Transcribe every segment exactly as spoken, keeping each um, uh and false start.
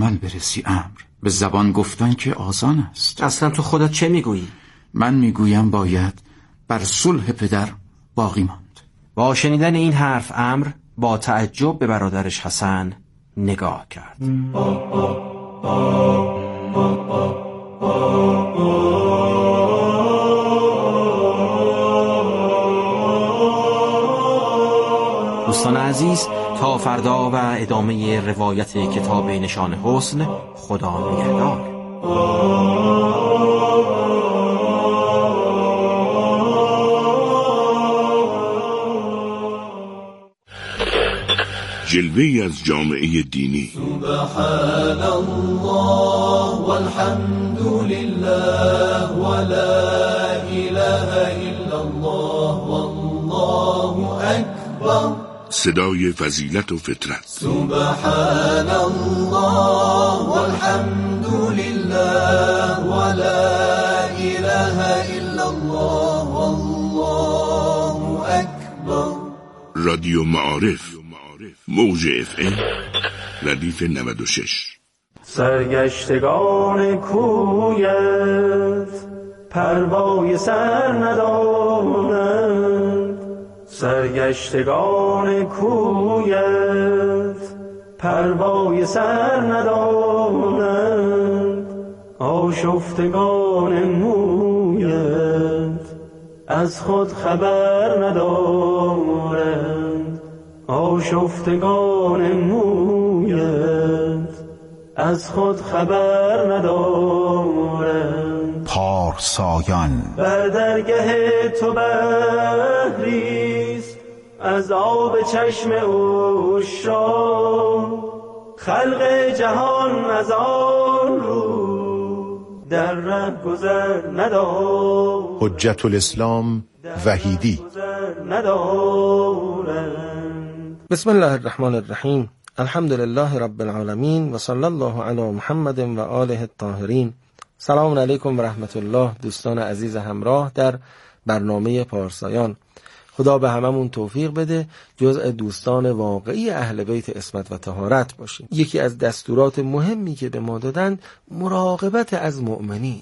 عمل برسی امر. به زبان گفتن که آسان است. اصلا تو خودت چه میگویی؟ من میگویم باید بر صلح پدر باقی ماند. با شنیدن این حرف امر با تعجب به برادرش حسن نگاه کرد. دوستان عزیز، تا فردا و ادامه روایت کتاب نشان حسن. خدا نگهدار. جلوه‌ای از جامعه دینی. سبحان الله والحمد لله ولا اله الا الله والله اکبر. صدای فضیلت و فطرت. سبحان الله والحمد لله ولا اله الا الله والله اکبر. رادیو معارف، موج اف ام ردیف نود و شش. سرگشتگان کویت پروای سر ندارند، سرگشتگان کویت پروای سر ندارند، آشفتگان مویت از خود خبر ندارند، آشفتگان مویت از خود خبر ندارند. پارسایان بر درگه تو بحریست از آب چشم عشاق، خلق جهان از آن رو در ره گذر ندارد. حجت الاسلام وحیدی. بسم الله الرحمن الرحیم. الحمد لله رب العالمین و صلی الله علی محمد و آله الطاهرین. سلام علیکم و رحمت الله دوستان عزیز همراه در برنامه پارسایان. خدا به هممون توفیق بده جزء دوستان واقعی اهل بیت عصمت و طهارت باشیم. یکی از دستورات مهمی که به ما دادن مراقبت از مؤمنینه.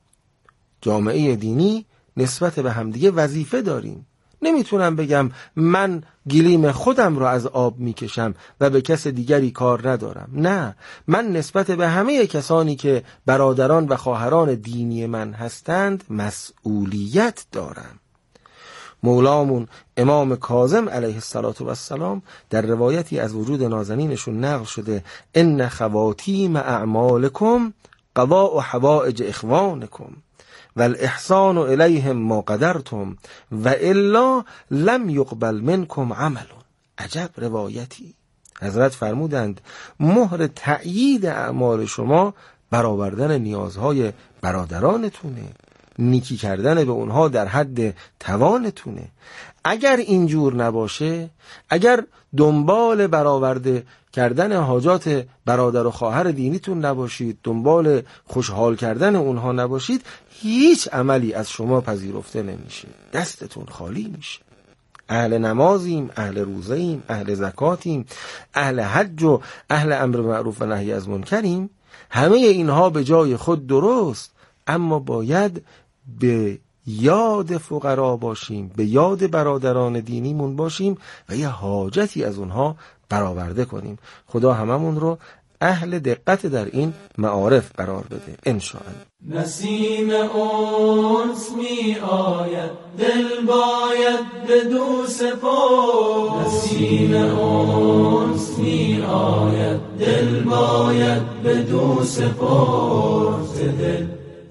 جامعه دینی نسبت به همدیگه وظیفه داریم. نمیتونم بگم من گلیم خودم رو از آب میکشم و به کس دیگری کار ندارم. نه، من نسبت به همه کسانی که برادران و خواهران دینی من هستند مسئولیت دارم. مولامون امام کاظم علیه السلام در روایتی از وجود نازنینشون نقل شده: ان خواتیم اعمالکم قضاء حوائج اخوانکم والاحسان الیهم ما قدرتم و الا لم یقبل منکم عمل. عجب روایتی. حضرت فرمودند مهر تأیید اعمال شما برآوردن نیازهای برادرانتونه، نیکی کردن به اونها در حد توانتونه. اگر اینجور نباشه، اگر دنبال برآورده کردن حاجات برادر و خواهر دینیتون نباشید، دنبال خوشحال کردن اونها نباشید، هیچ عملی از شما پذیرفته نمیشه، دستتون خالی میشه. اهل نمازیم، اهل روزه‌ایم، اهل زکاتیم، اهل حج و اهل امر معروف و نهی از منکریم. همه اینها به جای خود درست، اما باید به یاد فقرا باشیم، به یاد برادران دینیمون باشیم و یه حاجتی از اونها برآورده کنیم. خدا هممون رو اهل دقت در این معارف قرار بده انشاءالله. نسیم انس می آید دل باید بدو سپار، نسیم انس می آید دل باید بدو سپار، دل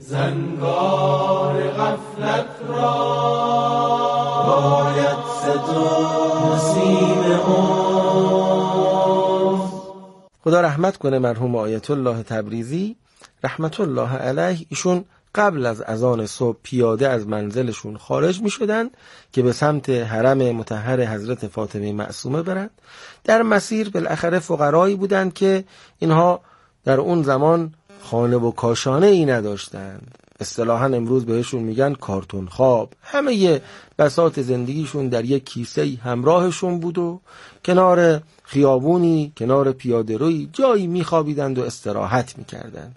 زنگار غفلت را باید ستار. نسیم انس. خدا رحمت کنه مرحوم آیت الله تبریزی رحمت الله علیه. ایشون قبل از اذان صبح پیاده از منزلشون خارج می شدن که به سمت حرم مطهر حضرت فاطمه معصومه برند. در مسیر بالاخره فقرایی بودند که اینها در اون زمان خانه و کاشانه ای نداشتند. اصطلاحاً امروز بهشون میگن کارتون خواب. همه ی بساط زندگیشون در یک کیسه‌ای همراهشون بود و کنار خیابونی، کنار پیاده‌رویی جایی میخوابیدند و استراحت میکردند.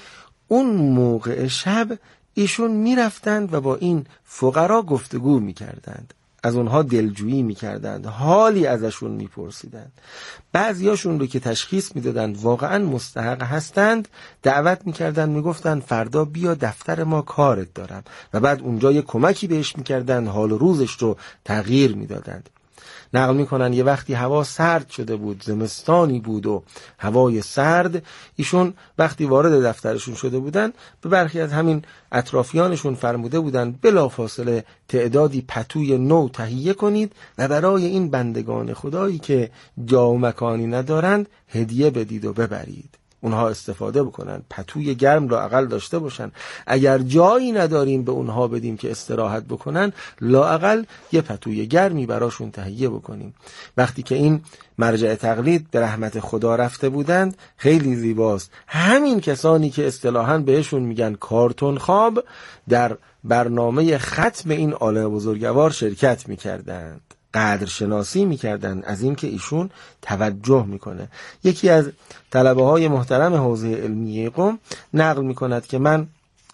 اون موقع شب ایشون میرفتند و با این فقرا گفتگو میکردند، از اونها دلجویی میکردند، حالی ازشون میپرسیدند. بعضیاشون رو که تشخیص میدادند واقعا مستحق هستند دعوت میکردند، میگفتند فردا بیا دفتر ما کارت دارم، و بعد اونجا یه کمکی بهش میکردند، حال و روزش رو تغییر میدادند. نقل میکنن یه وقتی هوا سرد شده بود، زمستانی بود و هوای سرد، ایشون وقتی وارد دفترشون شده بودن به برخی از همین اطرافیانشون فرموده بودن بلافاصله تعدادی پتوی نو تهیه کنید و برای این بندگان خدایی که جا و مکانی ندارند هدیه بدید و ببرید. اونها استفاده بکنن، پتوی گرم را اقل داشته باشن. اگر جایی نداریم به اونها بدیم که استراحت بکنن، لااقل یه پتوی گرمی براشون تهیه بکنیم. وقتی که این مرجع تقلید به رحمت خدا رفته بودند، خیلی زیباست، همین کسانی که اصطلاحاً بهشون میگن کارتون خواب در برنامه ختم این عالم بزرگوار شرکت میکردند، قدرشناسی میکردن از این که ایشون توجه میکنه. یکی از طلبه های محترم حوزه علمیه قم نقل میکند که من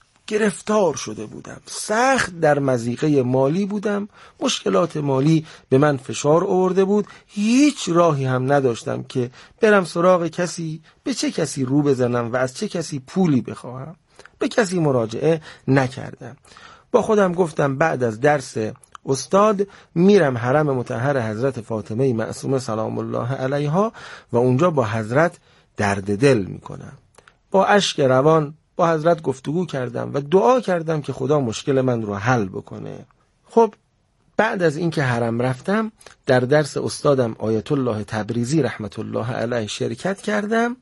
گرفتار شده بودم، سخت در مضیقه مالی بودم، مشکلات مالی به من فشار آورده بود، هیچ راهی هم نداشتم که برم سراغ کسی، به چه کسی رو بزنم و از چه کسی پولی بخواهم. به کسی مراجعه نکردم. با خودم گفتم بعد از درس استاد میرم حرم مطهر حضرت فاطمه معصومه سلام الله علیها و اونجا با حضرت درد دل میکنم. با اشک روان با حضرت گفتگو کردم و دعا کردم که خدا مشکل من رو حل بکنه. خب بعد از اینکه حرم رفتم در درس استادم آیت الله تبریزی رحمت الله علیه شرکت کردم.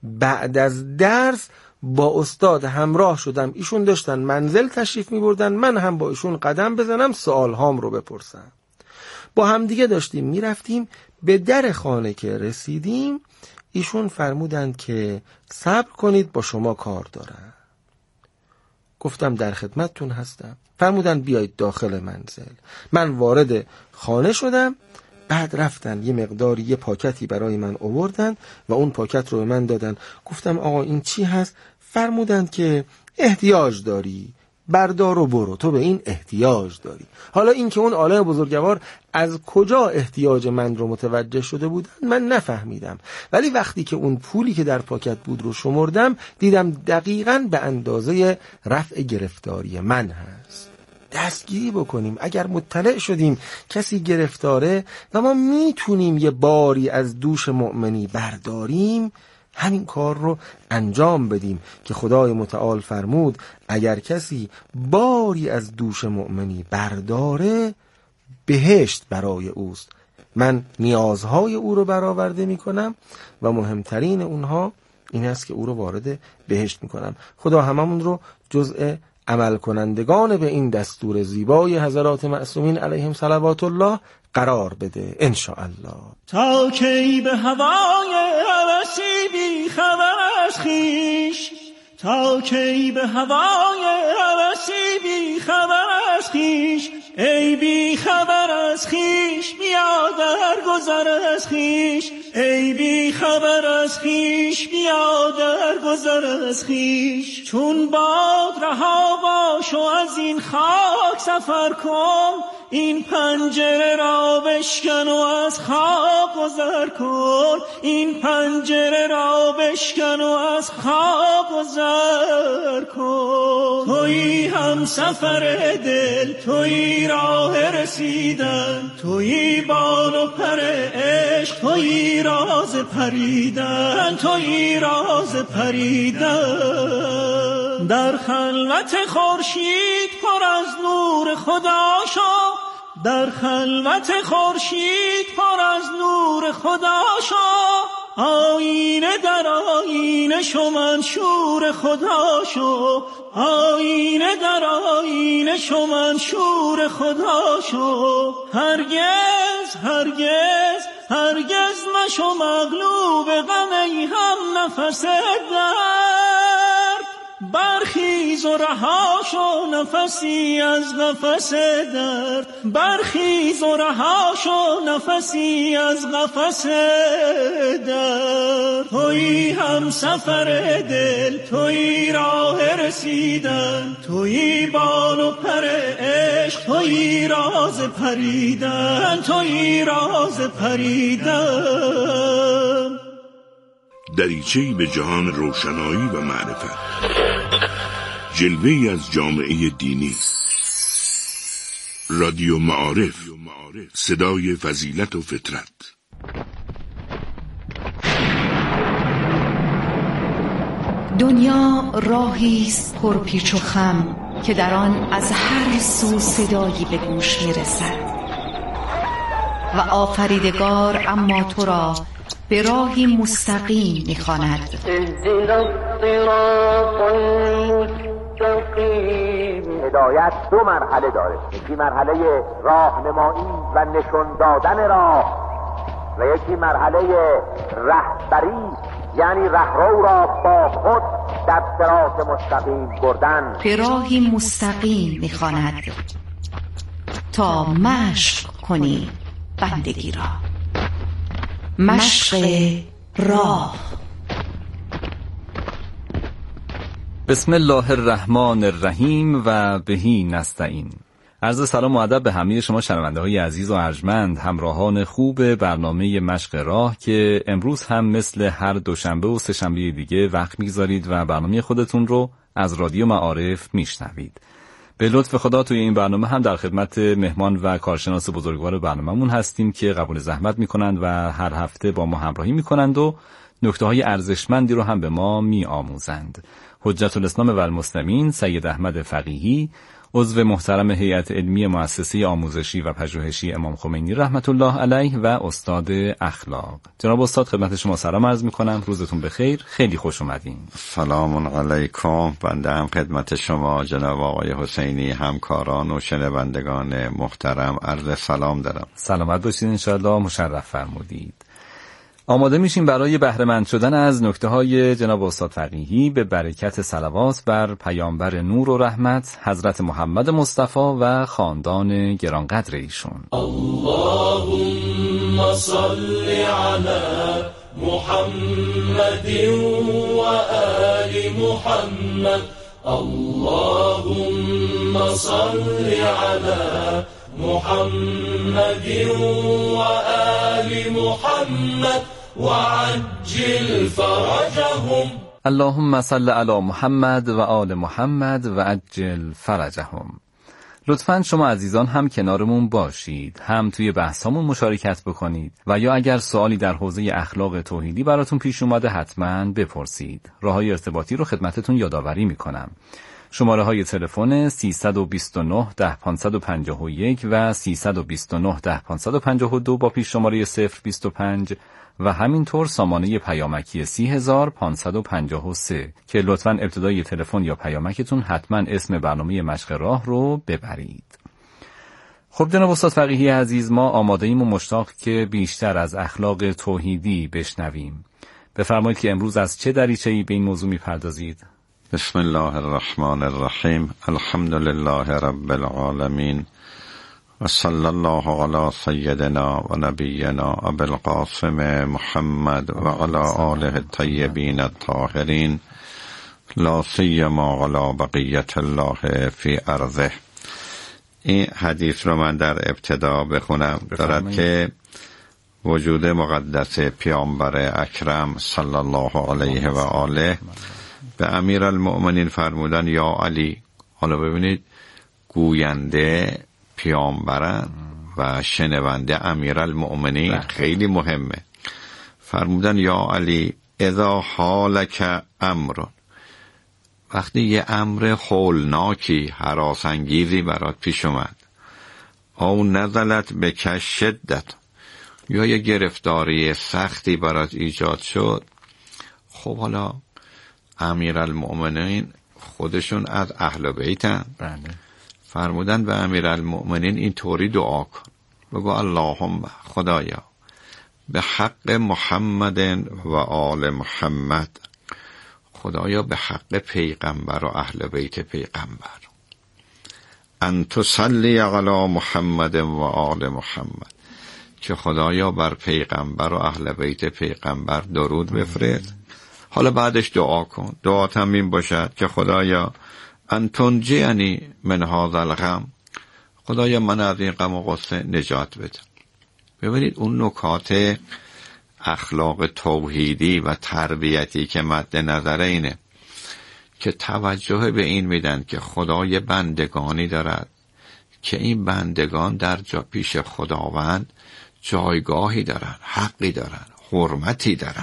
بعد از درس با استاد همراه شدم، ایشون داشتن منزل تشریف می بردن، من هم با ایشون قدم بزنم سوال هام رو بپرسم. با هم دیگه داشتیم می رفتیم، به در خانه که رسیدیم ایشون فرمودند که صبر کنید با شما کار دارم. گفتم در خدمتتون هستم. فرمودند بیایید داخل منزل. من وارد خانه شدم، بعد رفتن یه مقداری یه پاکتی برای من آوردن و اون پاکت رو به من دادن. گفتم آقا این چی هست؟ فرمودند که احتیاج داری، بردار و برو، تو به این احتیاج داری. حالا این که اون عالم بزرگوار از کجا احتیاج من رو متوجه شده بودن من نفهمیدم، ولی وقتی که اون پولی که در پاکت بود رو شمردم دیدم دقیقاً به اندازه رفع گرفتاری من هست. دستگیری بکنیم. اگر مطلع شدیم کسی گرفتاره و ما میتونیم یه باری از دوش مؤمنی برداریم، همین کار رو انجام بدیم که خدای متعال فرمود اگر کسی باری از دوش مؤمنی برداره بهشت برای اوست. من نیازهای او رو برآورده میکنم و مهمترین اونها این است که او رو وارد بهشت میکنم. خدا هممون رو جزء عمل کنندگان به این دستور زیبای حضرات معصومین علیهم صلوات الله قرار بده ان شاء الله. تا کی به هوای هوسی بی خبر از خویش، تا کی به هوای هوسی بی خبر از خویش، ای بی خبر از خویش بیا در گذر از خویش، ای بی خبر از خویش بیا در گذر از خویش. چون باد رها باش و از این خاک سفر کن، این پنجره را بشکن و از خاک گذر کن، این پنجره را بشکن و از خاک گذر کن. تویی هم سفر دل، تویی راه رسیدن، تویی بال و پر عشق، تویی راز پریدن، تویی راز پریدن. در خلوت خورشید پر از نور خدا شو، در خلوت خورشید پر از نور خدا شو، آینه در آینه شو منشور خدا شو، آینه در آینه شو منشور خدا شو. هرگز هرگز هرگز مشو مغلوب غم ای هم نفس درد، برخیز و رها شو نفسی از قفس درد، برخیز و رها شو نفسی از قفس درد. تویی هم سفر دل، تویی راه رسیدن، تویی بال و پر عشق، تویی راز پریدن، تویی راز پریدن. دریچه‌ای به جهان روشنایی و معرفت، جلوه‌ای از جامعه دینی. رادیو معارف، صدای فضیلت و فطرت. دنیا راهیست پرپیچ و خم که در آن از هر سو صدایی به گوش میرسد و آفریدگار اما تو را به راهی مستقیم می‌خواند. هدایت دو مرحله داره، یکی مرحله راهنمایی و نشون دادن راه و یکی مرحله رهبری، یعنی رهرو را با خود در صراط مستقیم بردن. به راهی مستقیم می‌خواند تا مشق کنی بندگی را. مشق راه. بسم الله الرحمن الرحیم و بهی نستعین. عرض سلام و ادب به همه شما شنونده های عزیز و ارجمند، همراهان خوب برنامه مشق راه که امروز هم مثل هر دوشنبه و سه شنبه دیگه وقت میگذارید و برنامه خودتون رو از رادیو معارف میشنوید. به لطف خدا توی این برنامه هم در خدمت مهمان و کارشناس بزرگوار برنامه‌مون هستیم که قبول زحمت میکنند و هر هفته با ما همراهی میکنند و نکته‌های ارزشمندی رو هم به ما میآموزند. حجت الاسلام و المسلمین سید احمد فقیهی، عضو محترم هیئت علمی مؤسسه آموزشی و پژوهشی امام خمینی رحمت الله علیه و استاد اخلاق. جناب استاد خدمت شما سلام عرض میکنم، روزتون بخیر، خیلی خوش اومدین. سلام علیکم. بنده هم خدمت شما جناب آقای حسینی، همکاران و شنوندگان محترم عرض سلام دارم. سلامت باشید انشاءالله، مشرف فرمودید. آماده میشیم برای بهره مند شدن از نکته‌های جناب استاد فقیهی به برکت صلوات بر پیامبر نور و رحمت حضرت محمد مصطفی و خاندان گرانقدر ایشون. اللهم صل علی محمد و آل محمد. اللهم صل علی محمد و آل محمد وعجل فرجهم. اللهم صل علی محمد و آل محمد و عجل فرجهم. لطفاً شما عزیزان هم کنارمون باشید، هم توی بحثامون مشارکت بکنید و یا اگر سوالی در حوزه اخلاق توحیدی براتون پیش اومده حتماً بپرسید. راههای ارتباطی رو خدمتتون یادآوری میکنم. شماره های تلفن سیصد و بیست و نه ده پانصد و پنجاه و یک و سیصد و بیست و نه ده پانصد و پنجاه و دو با پیش شماره صفر بیست و پنج و همینطور سامانه پیامکی سی هزار پانصد و پنجاه و سه که لطفاً ابتدای تلفن یا پیامکتون حتما اسم برنامه مشق راه رو ببرید. خب جناب استاد فقیهی عزیز، ما آماده ایم و مشتاق که بیشتر از اخلاق توحیدی بشنویم. بفرمایید که امروز از چه دریچه‌ای به این موضوع می‌پردازید؟ بسم الله الرحمن الرحیم. الحمد لله رب العالمین و صلی الله علی سیدنا و نبینا ابی القاسم محمد و علی آله الطیبین الطاهرین لا سیما علی بقیت الله فی ارضه. این حدیث رو من در ابتدا بخونم. دارد که وجود مقدس پیامبر اکرم صلی الله علیه و آله به امیر المؤمنین فرمودن یا علی. حالا ببینید، گوینده پیامبرن و شنونده امیر المؤمنین، خیلی مهمه. فرمودن یا علی اذا حالک امر، وقتی یه امر هولناکی هراسانگیزی برات پیش اومد، او نزلت بک شدت، یا یه گرفتاری سختی برات ایجاد شد. خب حالا امیر المؤمنین خودشون از اهل بیتن. بله. فرمودن به امیر المؤمنین این طوری دعا کن، بگو اللهم خدایا به حق محمد و آل محمد، خدایا به حق پیغمبر و اهل بیت پیغمبر ان تصلی علی محمد و آل محمد، که خدایا بر پیغمبر و اهل بیت پیغمبر درود بفرست. حالا بعدش دعا کن. دعا هم این باشد که خدایا ان تنجینی من هذا الغم، خدایا من از این غم و غصه نجات بده. ببینید اون نکات اخلاق توحیدی و تربیتی که مد نظر اینه که توجه به این میدن که خدای بندگانی دارد که این بندگان در جا پیش خداوند جایگاهی دارن، حقی دارن، حرمتی دارن.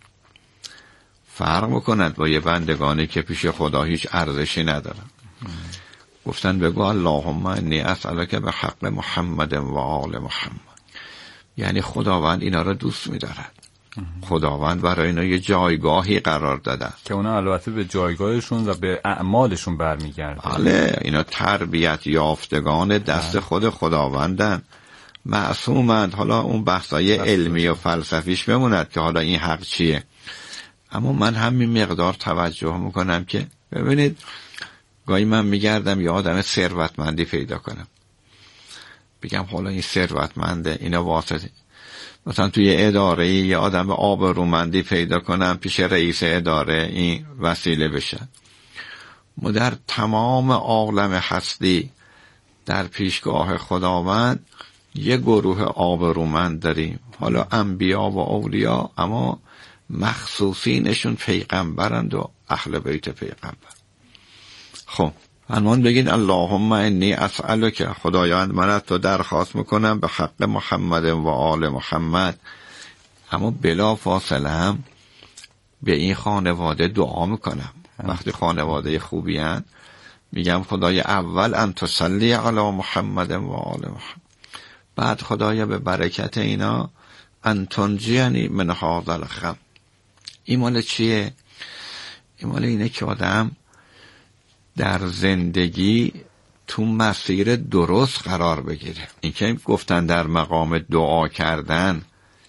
فرق میکنند با یه بندگانی که پیش خدا هیچ ارزشی ندارن. گفتن بگو اللهم انی اسألک به حق محمد و آل محمد، یعنی خداوند اینا رو دوست می‌دارد. خداوند برای اینا یه جایگاهی قرار داده که اونا البته به جایگاهشون و به اعمالشون برمیگرده. بله، اینا تربیت یافتگان دست خود خداوندن، معصومند. حالا اون بحثای علمی و فلسفیش بموند که حالا این حق چیه، اما من همین مقدار توجه میکنم که ببینید گاهی من میگردم یه آدم ثروتمندی پیدا کنم، بگم حالا این ثروتمنده، اینا واسطه، مثلا توی اداره یه آدم آبرومندی پیدا کنم پیش رئیس اداره این وسیله بشه. ما در تمام عالم هستی در پیشگاه خداوند یه گروه آبرومند داریم، حالا انبیا و اولیا، اما مخصوصینشون پیغمبرند و اهل بیت پیغمبر. خب فرمان بگین اللهم انی اسألک، خدایاند من از تو درخواست میکنم به حق محمد و آل محمد، اما بلا فاصله هم به این خانواده دعا میکنم. وقتی خانواده خوبی هن میگم خدای اول ان تصلی علی محمد و آل محمد، بعد خدایا به برکت اینا ان تنجینی من هذا الغم. این مال چیه؟ این مال اینه که آدم در زندگی تو مسیر درست قرار بگیره. این که گفتن در مقام دعا کردن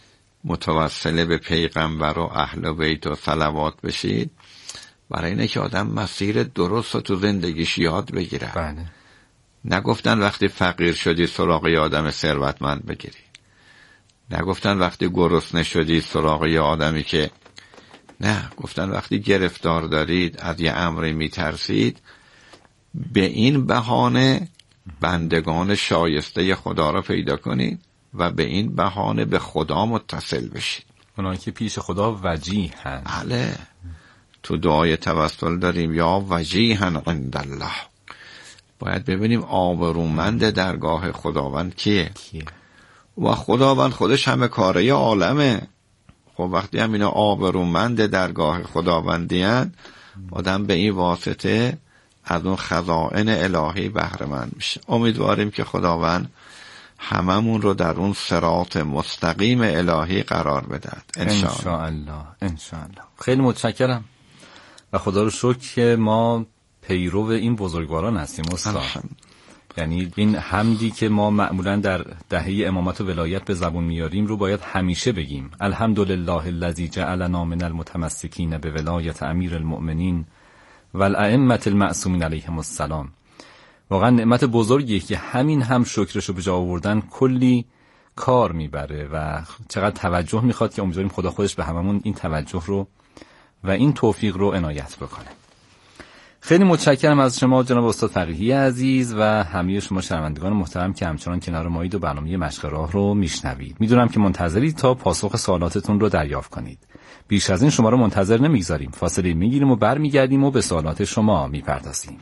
متوسل به پیغمبر و اهل بیت و صلوات بشید، برای اینه که آدم مسیر درست رو تو زندگیش یاد بگیره. بله. نگفتن وقتی فقیر شدی سراغ یه آدم ثروتمند بگیری، نگفتن وقتی گرسنه شدی سراغ یه آدمی که، نه، گفتن وقتی گرفتار دارید از یه امری میترسید به این بهانه بندگان شایسته خدا را پیدا کنید و به این بهانه به خدا متصل بشید. اونایی که پیش خدا وجیه هن. بله، تو دعای توسل داریم یا وجیهن عند الله. باید ببینیم آبرومند درگاه خداوند کیه؟ کیه؟ و خداوند خودش همه کاره عالمه. خب وقتی هم اینا آبرومند درگاه خداوندی هن، آدم به این واسطه از اون خزائن الهی بهره مند میشه. امیدواریم که خداوند هممون رو در اون صراط مستقیم الهی قرار بدهد انشاءالله. انشاءالله. خیلی متشکرم و خدا رو شکر که ما پیرو این بزرگواران هستیم استاد. یعنی این حمدی که ما معمولا در دهه امامت و ولایت به زبون میاریم رو باید همیشه بگیم. الحمدلله الذی جعلنا من المتمسکین به ولایت امیر المؤمنین و الائمه المعصومین علیهم السلام. واقعا نعمت بزرگیه که همین هم شکرش رو به جا آوردن کلی کار میبره و چقدر توجه میخواد که امیدواریم خدا خودش به هممون این توجه رو و این توفیق رو عنایت بکنه. خیلی متشکرم از شما جناب استاد فقیهی عزیز و همه شما شنوندگان محترم که همچنان کنار مایید و برنامه مشق راه رو میشنوید. میدونم که منتظرید تا پاسخ سوالاتتون رو دریافت کنید. بیش از این شما رو منتظر نمیگذاریم. فاصله میگیریم و برمیگردیم و به سوالات شما میپردازیم.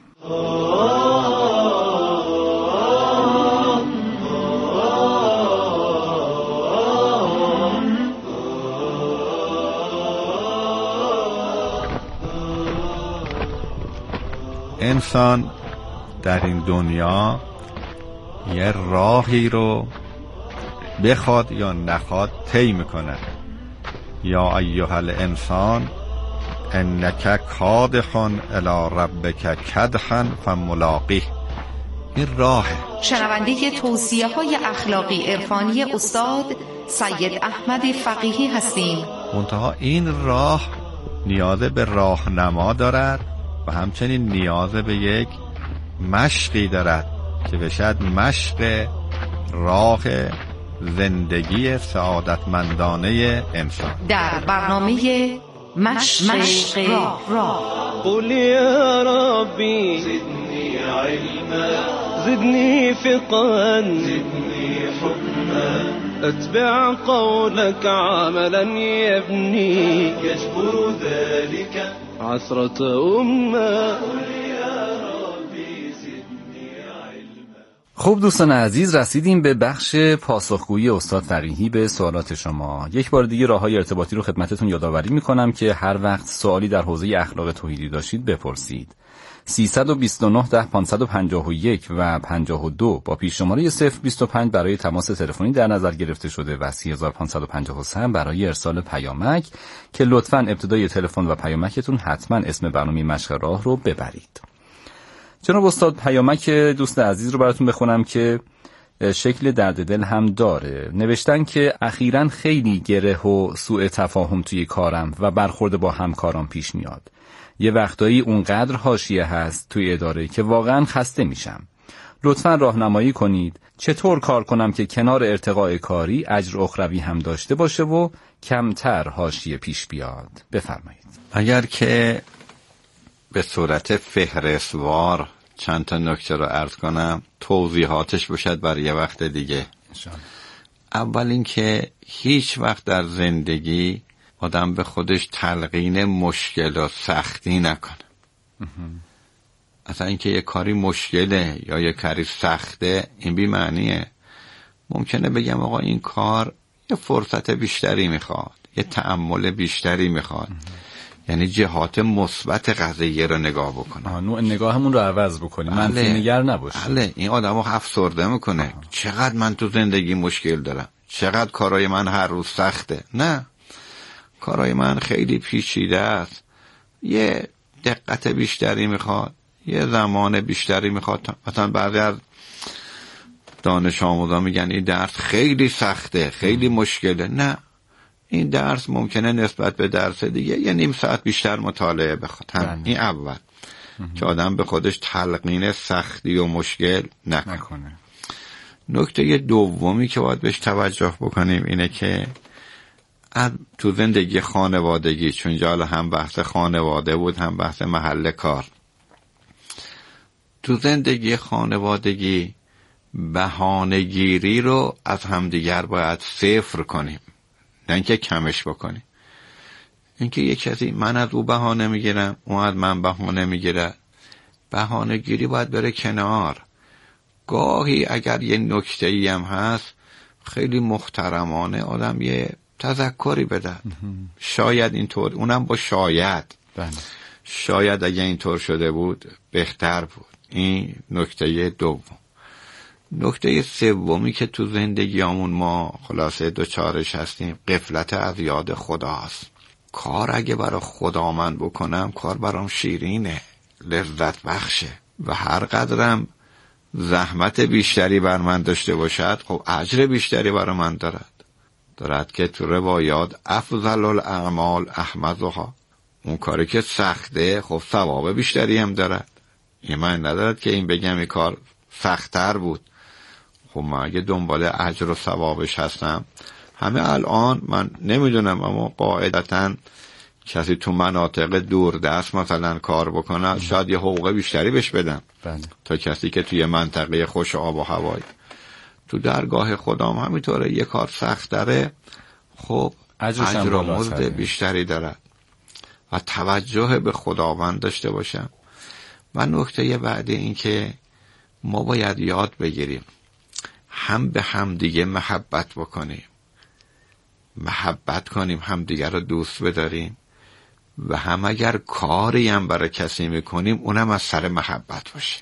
انسان در این دنیا یه راهی رو بخواد یا نخواد طی میکنه. یا ایها الانسان انک کادح الی ربک کدحا فملاقیه. این راهه. شنونده توصیه های اخلاقی عرفانی استاد سید احمد فقیهی هستیم. منتها این راه نیاز به راهنما دارد و همچنین نیاز به یک مشقی دارد که بشد مشق راه زندگی سعادتمندانه انسان. در برنامه مشق, مشق راه. قل یا ربی زدنی علما زدنی فقها زدنی حکما اتبع قولك عملا يبني يجبر ذلك عسرة أمة. خب دوستان عزیز، رسیدیم به بخش پاسخگویی استاد فقیهی به سوالات شما. یک بار دیگه راههای ارتباطی رو خدمتتون یادآوری میکنم که هر وقت سوالی در حوزه اخلاق توحیدی داشتید بپرسید. سیصد و بیست و نه ده پانصد و پنجاه و یک و پنجاه و دو با پیش شماره صفر بیست و پنج برای تماس تلفنی در نظر گرفته شده و سی و پانصد و پنجاه و سه برای ارسال پیامک که لطفاً ابتدای تلفن و پیامکتون حتما اسم برنامه مشق راه رو ببرید. جناب استاد، پیامک دوست عزیز رو براتون بخونم که شکل درد دل هم داره. نوشتن که اخیراً خیلی گره و سوء تفاهم توی کارم و برخورد با همکاران پیش میاد. یه وقتایی اونقدر حاشیه هست توی اداره که واقعاً خسته میشم. لطفاً راهنمایی کنید چطور کار کنم که کنار ارتقاء کاری اجر اخروی هم داشته باشه و کمتر حاشیه پیش بیاد. بفرمایید. اگر که به صورت فهرستوار چند تا نکته رو عرض کنم، توضیحاتش باشد برای یه وقت دیگه. اول این که هیچ وقت در زندگی آدم به خودش تلقین مشکل و سختی نکنه. اصلا اینکه یه کاری مشکله یا یه کاری سخته این بی معنیه. ممکنه بگم آقا این کار یه فرصت بیشتری میخواد، یه تأمل بیشتری میخواد، یعنی جهات مثبت قضیه رو نگاه بکنه، نوع نگاهمون رو عوض بکنیم، منفی نگر نباشه. بله، این آدمو افسرده میکنه. آه. چقدر من تو زندگی مشکل دارم، چقدر کارای من هر روز سخته. نه، کارای من خیلی پیچیده است، یه دقت بیشتری میخواد، یه زمان بیشتری میخواد. مثلا بعضی از دانش آموزان میگن این درس خیلی سخته، خیلی مشکله. نه، این درس ممکنه نسبت به درس دیگه یه نیم ساعت بیشتر مطالعه بخواد. هم این اول که آدم به خودش تلقین سختی و مشکل نکنه. نکنه. نکته دومی که باید بهش توجه بکنیم اینه که تو زندگی خانوادگی، چون جال هم بحث خانواده بود هم بحث محل کار، تو زندگی خانوادگی بهانه‌گیری رو از همدیگر باید صفر کنیم، نه اینکه کمش بکنیم. اینکه یک کسی من از او بهانه میگیرم، اون از من بهانه میگیره، بهانه گیری باید بره کنار. گاهی اگر یه نکته‌ای هم هست خیلی محترمانه آدم یه تذکری بده. شاید اینطور، اونم با شاید بله. شاید اگه اینطور شده بود بهتر بود. این نکته دوم. نکته سومی که تو زندگیامون ما خلاصه دوچارش هستیم، غفلت از یاد خداست. کار اگه برای خدا من بکنم کار برام شیرینه، لذت بخشه و هر قدرم زحمت بیشتری بر من داشته باشد خب اجر بیشتری برای من دارد. دارد که تو روایات افضل الاعمال احمدها، اون کاری که سخته خب ثواب بیشتری هم دارد. این معنی ندارد که این بگم این کار سخت‌تر بود. خب من اگه دنبال اجر و ثوابش هستم، همه الان من نمیدونم اما قاعدتاً کسی تو مناطق دور دست مثلا کار بکنه شاید یه حقوق بیشتری بهش بدم بله. تا کسی که توی منطقه خوش آب و هوایی. تو درگاه خدام همینطوره، یه کار سخت داره خب اجر و مزد بیشتری داره و توجه به خداوند داشته باشم. و نکته بعدی این که ما باید یاد بگیریم هم به هم دیگه محبت بکنیم، محبت کنیم، هم دیگه رو دوست بداریم و هم اگر کاری هم برای کسی میکنیم اونم از سر محبت باشه.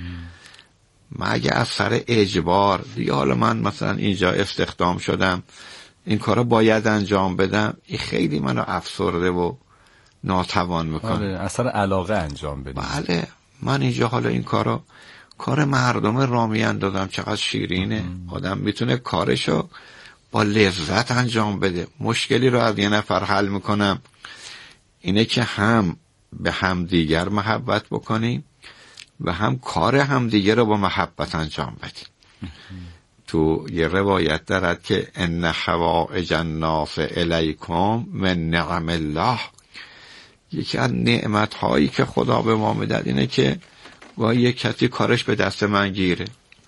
من اگه از سر اجبار دیگه حالا من مثلا اینجا استخدام شدم این کارو باید انجام بدم، این خیلی منو افسرده و ناتوان میکنه. آره، از سر علاقه انجام بدیم. بله، من اینجا حالا این کارو کار مردم را میاندازم، چقدر شیرینه. ام. آدم میتونه کارشو با لذت انجام بده. مشکلی رو از یه نفر حل میکنم، اینه که هم به همدیگر محبت بکنیم و هم کار همدیگر رو با محبت انجام بدیم. تو یه روایت دارد که ان حوائج الناس الیکم من نعم الله، یکی از نعمت هایی که خدا به ما میداد اینه که با یک کسی کارش به دست من گیره.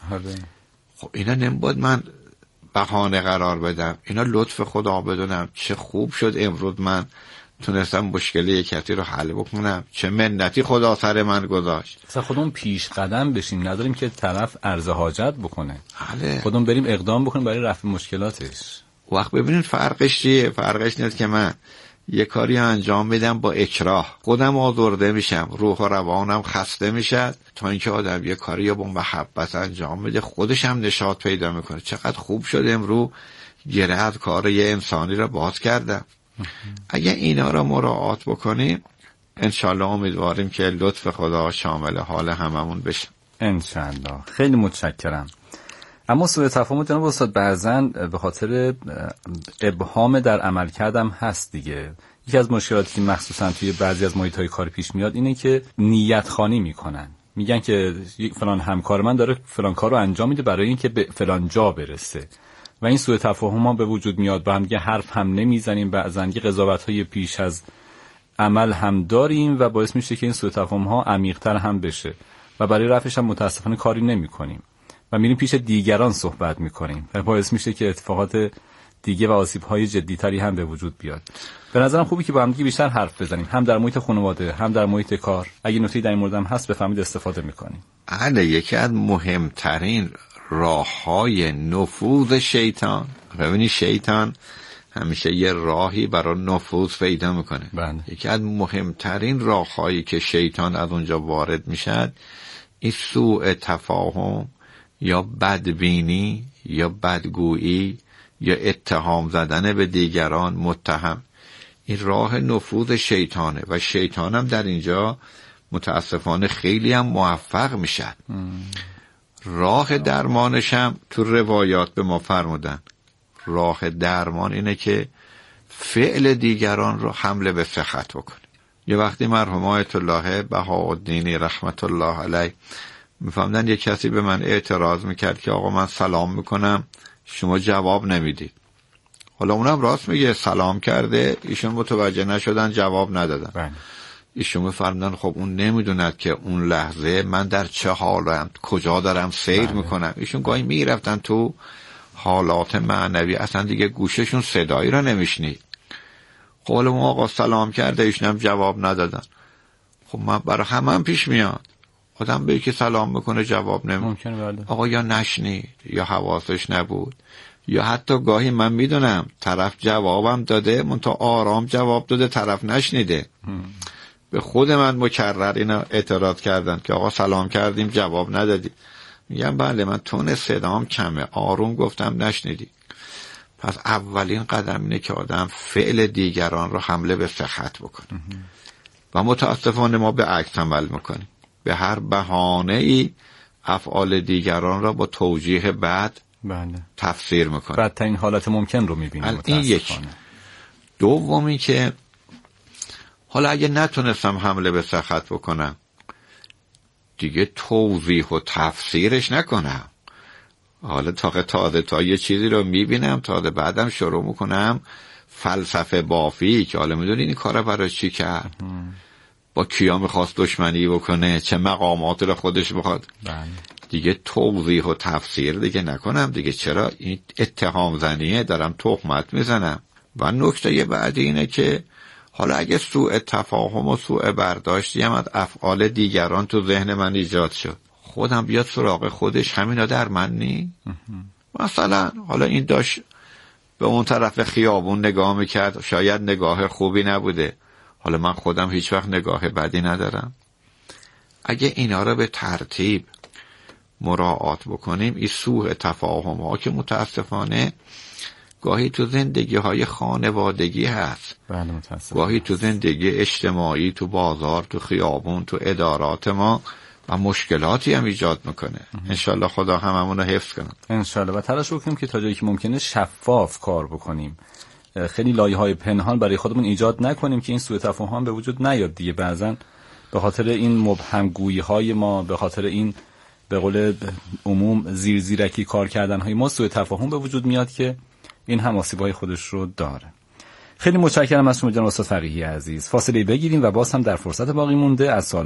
خب اینا نمیباید من بهانه قرار بدم، اینا لطف خدا بدونم. چه خوب شد امروز من تونستم مشکل یک کسی رو حل بکنم، چه منتی خدا سر من گذاشت. مثلا خودمون پیش قدم بشیم، نداریم که طرف عرض حاجت بکنه، بله. خودمون بریم اقدام بکنیم برای رفع مشکلاتش. وقت ببینید فرقش چیه؟ فرقش نیست که من یه کاری انجام میدم با اکراه، خودم آزرده میشم، روح و روانم خسته میشه، تا اینکه آدم یه کاری یا با محبت انجام میده خودش هم نشاط پیدا میکنه. چقدر خوب شد امروز گره از کار یه انسانی رو باز کردم. اگه اینا رو مراعات بکنیم انشالله امیدواریم که لطف خدا شامل حال هممون بشه. انشالله. خیلی متشکرم. اما سوء تفاهم جناب استاد بعضن به خاطر ابهام در عمل کردم هست دیگه. یکی از مشکلاتی که مخصوصا توی بعضی از محیط‌های کار پیش میاد اینه که نیت خوانی میکنن، میگن که فلان همکار من داره فلان کار رو انجام میده برای اینکه به فلان جا برسه و این سوء تفاهم ها به وجود میاد، با هم دیگه حرف هم نمیزنیم، بعضن یه قضاوت‌های پیش از عمل هم داریم و باعث میشه که این سوء تفاهم ها عمیق‌تر هم بشه و برای رفعش هم متاسفانه کاری نمی‌کنیم و میریم پیش دیگران صحبت میکنیم و باعث میشه که اتفاقات دیگه و آسیب‌های جدی‌تری هم به وجود بیاد. به نظرم خوبی که با هم دیگه بیشتر حرف بزنیم، هم در محیط خانواده هم در محیط کار. اگه نکته‌ای در این مورد هم هست بفهمید استفاده میکنیم. بله، یکی از مهمترین راه‌های نفوذ شیطان، ببینید شیطان همیشه یه راهی برای نفوذ پیدا میکنه. بله. یکی از مهمترین راه‌هایی که شیطان از اونجا وارد میشه این سوء تفاهم یا بدبینی یا بدگویی یا اتهام زدن به دیگران، متهم. این راه نفوذ شیطانه و شیطان هم در اینجا متاسفانه خیلی هم موفق میشه. راه درمانش هم تو روایات به ما فرمودن. راه درمان اینه که فعل دیگران رو حمله به سخط بکنه. یه وقتی مرحوم آیت الله بهاءالدین رحمت الله علیه میفهمدن یک کسی به من اعتراض میکرد که آقا من سلام میکنم شما جواب نمیدید. حالا اونم راست میگه، سلام کرده، ایشون متوجه نشدن جواب ندادن. بله. ایشون میفرمودن خب اون نمیدوند که اون لحظه من در چه حالم، کجا دارم سیر بله. میکنم. ایشون گاهی میرفتن تو حالات معنوی اصلا دیگه گوششون صدایی رو نمیشنید. خب حالا اون آقا سلام کرده ایشون هم جواب ندادن. خب من برای همه هم پیش میاد آدم به که سلام بکنه جواب نمیده. آقا یا نشنید یا حواسش نبود یا حتی گاهی من میدونم طرف جوابم داده منتها آرام جواب داده طرف نشنیده. هم. به خود من مکرر اینا اعتراض کردن که آقا سلام کردیم جواب ندادی. میگم بله من تون صدام کمه، آروم گفتم نشنیدی. پس اولین قدم اینه که آدم فعل دیگران رو حمله به سخط بکنه. هم. و متاسفانه ما به عکس عمل میکنیم، به هر بهانه ای افعال دیگران را با توجیه بد بله. تفسیر میکنه. بدترین حالت ممکن رو میبینیم. این یک. دومی که حالا اگه نتونستم حمله به سخط بکنم دیگه توضیح و تفسیرش نکنم. حالا تا تازه تا یه چیزی رو میبینم تازه بعدم شروع میکنم فلسفه بافی که حالا میدونی این کار برای چی کرد، با کیا میخواست دشمنی بکنه، چه مقامات رو خودش بخواد. بله. دیگه توضیح و تفسیر دیگه نکنم دیگه. چرا این اتهام زنیه، دارم تهمت میزنم. و نکته بعدی اینه که حالا اگه سوء تفاهم و سوء برداشتی هم از افعال دیگران تو ذهن من ایجاد شد، خودم بیاد سراغ خودش همینا در من نی؟ مثلا حالا این داشت به اون طرف خیابون نگاه میکرد، شاید نگاه خوبی نبوده، حالا من خودم هیچ وقت نگاه بدی ندارم. اگه اینا رو به ترتیب مراعات بکنیم این سوء تفاهم ها که متاسفانه گاهی تو زندگی های خانوادگی هست، بله متاسفانه گاهی تو زندگی اجتماعی، تو بازار، تو خیابون، تو ادارات ما و مشکلاتی هم ایجاد میکنه. انشالله خدا هممون رو حفظ کنه. انشالله. و تلاش بکنیم که تا جایی که ممکنه شفاف کار بکنیم. خیلی لایه‌های پنهان برای خودمون ایجاد نکنیم که این سوء تفاهم به وجود نیاد دیگه. بعضن به خاطر این مبهمگویی‌های ما، به خاطر این به قول عموم زیر زیرکی کار کردن‌های ما، سوء تفاهم به وجود میاد که این هم آسیب‌های خودش رو داره. خیلی متشکرم از شما جناب استاد فقیهی عزیز. فاصله بگیریم و باز هم در فرصت باقی مونده از سوال